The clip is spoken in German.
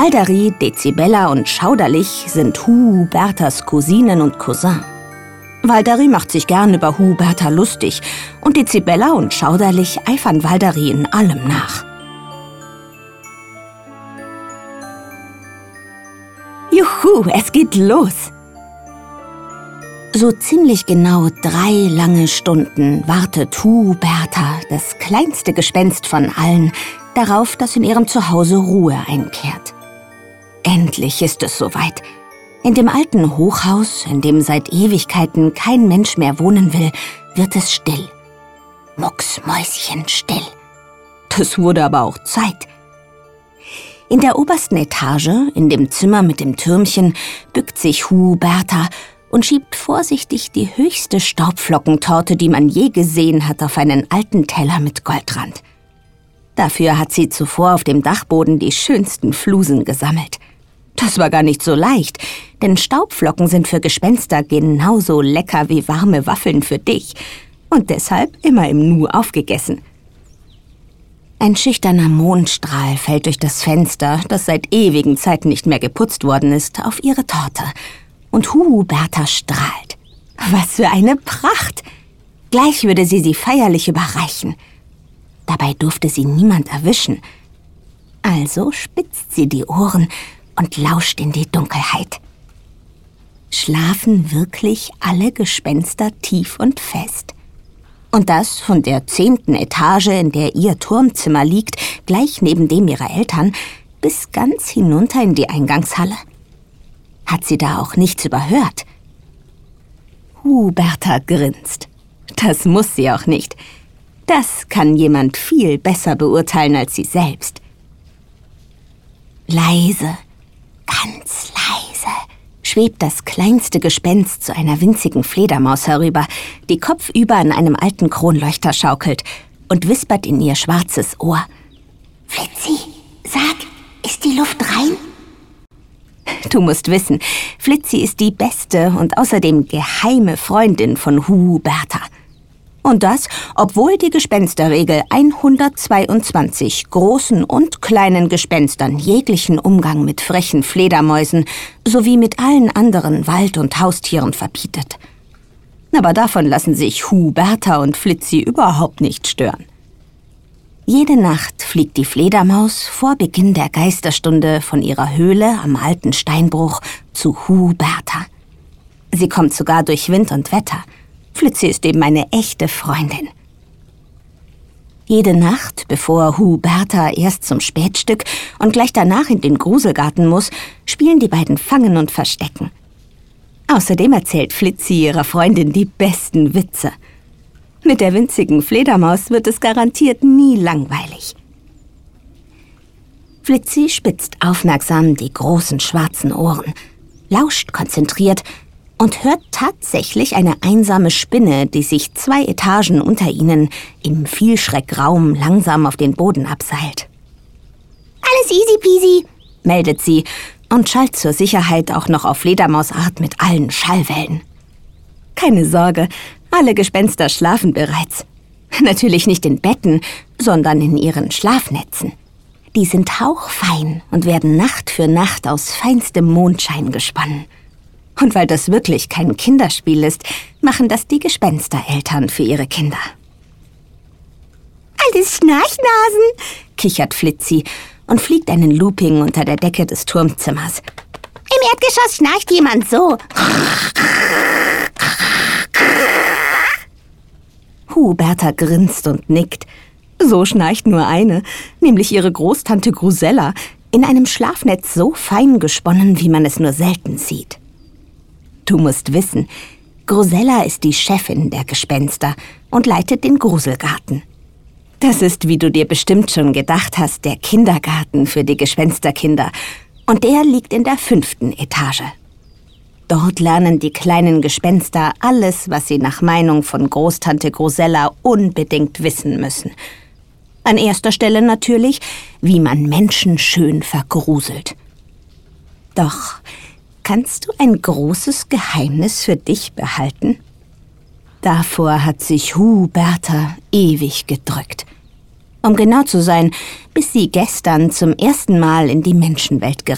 Alderi, Dezibella und Schauderlich sind Hubertas Cousinen und Cousin. Walderi macht sich gern über Huberta lustig und Dezibella und Schauderlich eifern Walderi in allem nach. Juhu, es geht los! So ziemlich genau 3 lange Stunden wartet Huberta, das kleinste Gespenst von allen, darauf, dass in ihrem Zuhause Ruhe einkehrt. Endlich ist es soweit. In dem alten Hochhaus, in dem seit Ewigkeiten kein Mensch mehr wohnen will, wird es still. Mucksmäuschenstill. Das wurde aber auch Zeit. In der obersten Etage, in dem Zimmer mit dem Türmchen, bückt sich Huberta und schiebt vorsichtig die höchste Staubflockentorte, die man je gesehen hat, auf einen alten Teller mit Goldrand. Dafür hat sie zuvor auf dem Dachboden die schönsten Flusen gesammelt. Das war gar nicht so leicht, denn Staubflocken sind für Gespenster genauso lecker wie warme Waffeln für dich und deshalb immer im Nu aufgegessen. Ein schüchterner Mondstrahl fällt durch das Fenster, das seit ewigen Zeiten nicht mehr geputzt worden ist, auf ihre Torte. Und Huberta strahlt. Was für eine Pracht! Gleich würde sie feierlich überreichen. Dabei durfte sie niemand erwischen. Also spitzt sie die Ohren und lauscht in die Dunkelheit. Schlafen wirklich alle Gespenster tief und fest? Und das von der 10. Etage, in der ihr Turmzimmer liegt, gleich neben dem ihrer Eltern, bis ganz hinunter in die Eingangshalle? Hat sie da auch nichts überhört? Huberta grinst. Das muss sie auch nicht. Das kann jemand viel besser beurteilen als sie selbst. Leise, ganz leise, schwebt das kleinste Gespenst zu einer winzigen Fledermaus herüber, die kopfüber an einem alten Kronleuchter schaukelt und wispert in ihr schwarzes Ohr. »Flitzi, sag, ist die Luft rein?« Du musst wissen, Flitzi ist die beste und außerdem geheime Freundin von Huberta. Und das, obwohl die Gespensterregel 122 großen und kleinen Gespenstern jeglichen Umgang mit frechen Fledermäusen sowie mit allen anderen Wald- und Haustieren verbietet. Aber davon lassen sich Huberta und Flitzi überhaupt nicht stören. Jede Nacht fliegt die Fledermaus vor Beginn der Geisterstunde von ihrer Höhle am alten Steinbruch zu Huberta. Sie kommt sogar durch Wind und Wetter. Flitzi ist eben eine echte Freundin. Jede Nacht, bevor Huberta erst zum Spätstück und gleich danach in den Gruselgarten muss, spielen die beiden Fangen und Verstecken. Außerdem erzählt Flitzi ihrer Freundin die besten Witze. Mit der winzigen Fledermaus wird es garantiert nie langweilig. Flitzi spitzt aufmerksam die großen schwarzen Ohren, lauscht konzentriert und hört tatsächlich eine einsame Spinne, die sich 2 Etagen unter ihnen im Vielschreckraum langsam auf den Boden abseilt. »Alles easy peasy«, meldet sie und schallt zur Sicherheit auch noch auf Fledermausart mit allen Schallwellen. Keine Sorge, alle Gespenster schlafen bereits. Natürlich nicht in Betten, sondern in ihren Schlafnetzen. Die sind hauchfein und werden Nacht für Nacht aus feinstem Mondschein gesponnen. Und weil das wirklich kein Kinderspiel ist, machen das die Gespenstereltern für ihre Kinder. »Alles Schnarchnasen«, kichert Flitzi und fliegt einen Looping unter der Decke des Turmzimmers. »Im Erdgeschoss schnarcht jemand so.« Huberta grinst und nickt. So schnarcht nur eine, nämlich ihre Großtante Grusella, in einem Schlafnetz so fein gesponnen, wie man es nur selten sieht. Du musst wissen, Grusella ist die Chefin der Gespenster und leitet den Gruselgarten. Das ist, wie du dir bestimmt schon gedacht hast, der Kindergarten für die Gespensterkinder. Und der liegt in der 5. Etage. Dort lernen die kleinen Gespenster alles, was sie nach Meinung von Großtante Grusella unbedingt wissen müssen. An erster Stelle natürlich, wie man Menschen schön vergruselt. Doch kannst du ein großes Geheimnis für dich behalten? Davor hat sich Huberta ewig gedrückt. Um genau zu sein, bis sie gestern zum ersten Mal in die Menschenwelt gereist